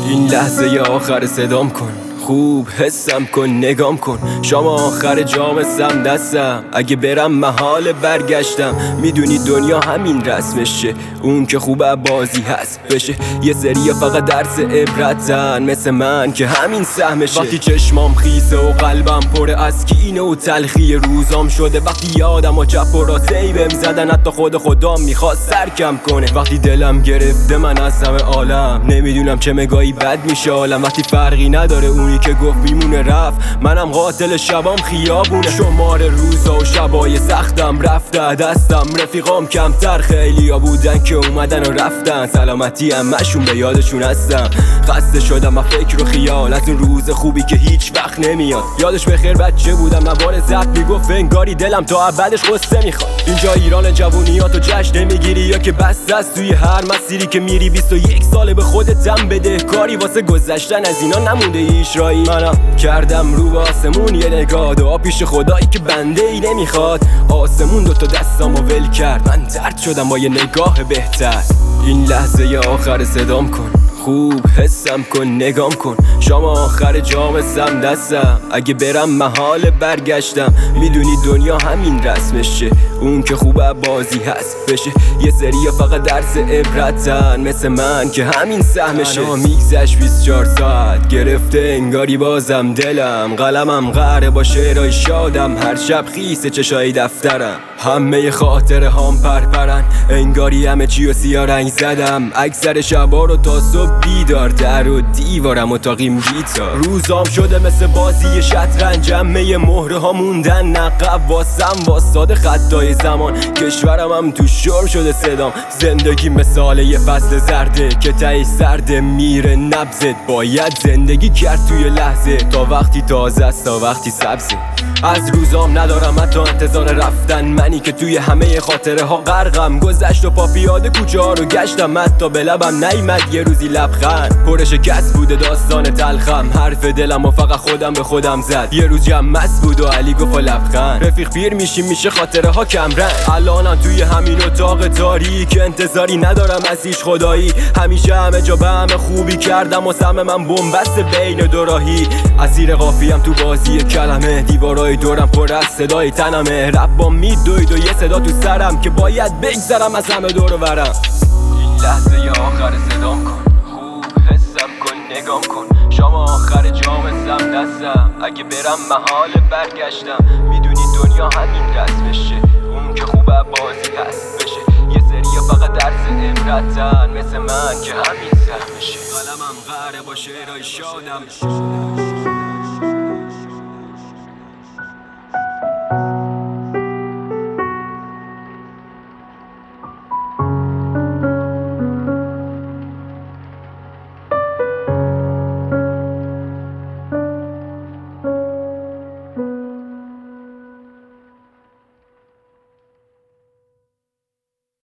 این لحظه ی آخر صدام کن، خوب حسم کن، نگام کن. شام آخر جام سم دستم، اگه برم محال برگشتم. میدونی دنیا همین رسمشه، اون که خوبه بازی هست بشه. یه سری فقط درس عبرتن مثل من که همین سهمشه. وقتی چشمام خیسه و قلبم پر از کینه و تلخی روزام شده، وقتی یادم و چپ و راست بهم زدن، حتی خودم میخواست سرکم کنه. وقتی دلم گرفته من از همه عالم، نمیدونم چه مگایی بد میشه حالم. وقتی فرقی نداره اونی که گفت میمونه رفت، منم قاتل شبام خیابونه. شمار روزا و شبای سختم رفته دستم، رفیقام کمتر خیلیا بودن که اومدن و رفتن. سلامتی همشون به یادشون هستم. خسته شدم از فکر و خیال، از اون روز خوبی که هیچ وقت نمیاد. یادش بخیر بچه بودم نوار زد میگفت انگاری دلم تا ابدش قصه میخواد. اینجا ایران جوونیاتو جشن نمیگیری یا که بسته است توی هر مسیری که میری. 21 ساله به خودتم بده کاری، واسه گذشتن از اینا نمونده هیچ راهی. منم کردم رو به آسمون یه نگاه، دعا پیش خدایی که بنده ای نمیخواد. آسمون دوتا دستامو ول کرد، من درد شدم با یه نگاه بهتر. این لحظه ی آخر صدام کن، خوب حسم کن، نگام کن. شام آخر جام سم دستم، اگه برم محال برگشتم. میدونی دنیا همین رسمشه، اون که خوبه بازی هست بشه. یه سری فقط درس عبرتن مثل من که همین سهمشه. میگذشت 24 ساعت گرفته انگاری بازم دلم. قلمم قهره با شعرهای شادم، هر شب خیسه چشای دفترم. همه خاطره هام پرپرن، انگاری همه چی و سیاه رنگ زدم. اکثر شبا رو تا صبح بیدار، در و دیوارم اتاقیم گیتار. روزام شده مثل بازی شطرنج، همه مهره ها موندن نقب واسم واساد خطای زمان. کشورم هم تو شور شده صدام. زندگی مثال یه فصل زرده که تایی سرده میره نبزت. باید زندگی کرد توی لحظه، تا وقتی تازه است تا وقتی سبزه. از روزام ندارم حتی انتظار رفتن، منی که توی همه خاطره ها غرقم. گذشت و پا پیاده کوچه ها رو گشتم، حتی به لبم نیامد یه روزی لبخند. پر شکست بوده داستان تلخم، حرف دلم و فقط خودم به خودم زد. یه روز جمع مست بود و علی گفت و لبخند. رفیق پیر میشیم میشه خاطره ها کم رنگ. الانم توی همین اتاق تاریک، انتظاری ندارم از هیچ خدایی. همیشه همه جا به همه خوبی کردم و سهم من بنبست بین دو راهی. اسیر قافیم تو بازی کلمه، دیوارای دورم پر از صدای تنمه. ربام میدوید و یه صدا تو سرم که باید بگذرم از همه دور و برم. این لحظه ی آخر صدام کن، خوب حسم کن، نگام کن. شام آخر جام سم دستم، اگه برم محال برگشتم. میدونی دنیا همین رسمشه، اون که خوبه بازی هست بشه. یه سری فقط درس عبرتن مثل من که همین سهمشه. قلمم قهره با شعرهای شادم.